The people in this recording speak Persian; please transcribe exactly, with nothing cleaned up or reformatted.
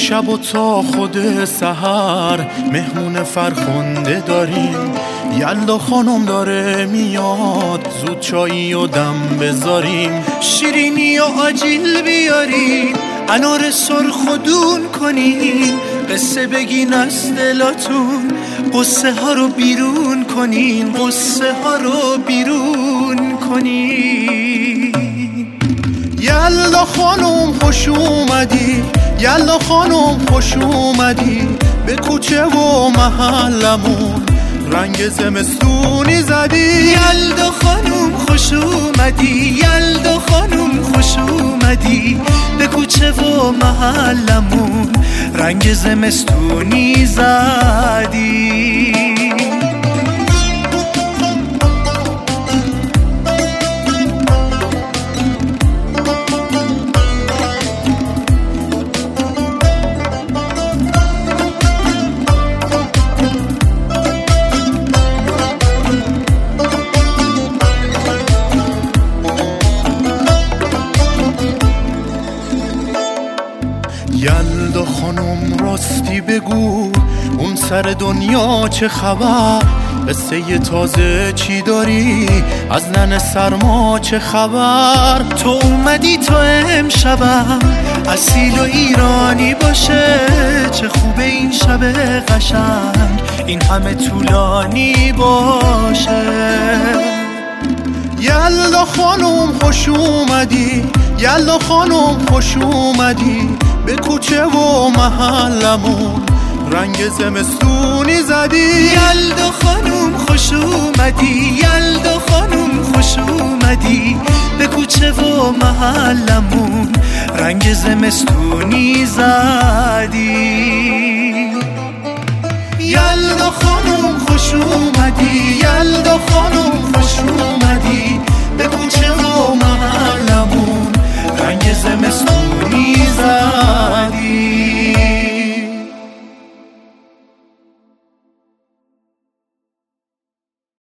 شب و تا خود سحر مهمون فرخنده داریم. یلدا خانم داره میاد، زود چایی و دم بذاریم. شیرینی و آجیل بیارین، انار سرخ و دون کنین. قصه بگین از دلاتون، قصه ها رو بیرون کنین. قصه ها رو بیرون کنین. یلدا خانم خوش اومدی، یلدا خانم خوش اومدی. به کوچه و محلمون رنگ زمستونی زدی. یلدا خانم خوش اومدی، یلدا خانم خوش اومدی. به کوچه و محلمون رنگ زمستونی زدی. یلدا خانم راستی بگو، اون سر دنیا چه خبر؟ قصه تازه چی داری؟ از نن سرما چه خبر؟ تو اومدی تو امشبم اصیل و ایرانی باشه. چه خوبه این شب قشنگ، این همه طولانی باشه. یلدا خانم خوش اومدی، یلدا خانم خوش اومدی. به کوچه و محلمون رنگ زمستونی زدی. یلدا خانم خوش اومدی، یلدا خانم خوش اومدی. به کوچه و محلمون رنگ زمستونی زدی. یلدا خانم خوش اومدی، یلدا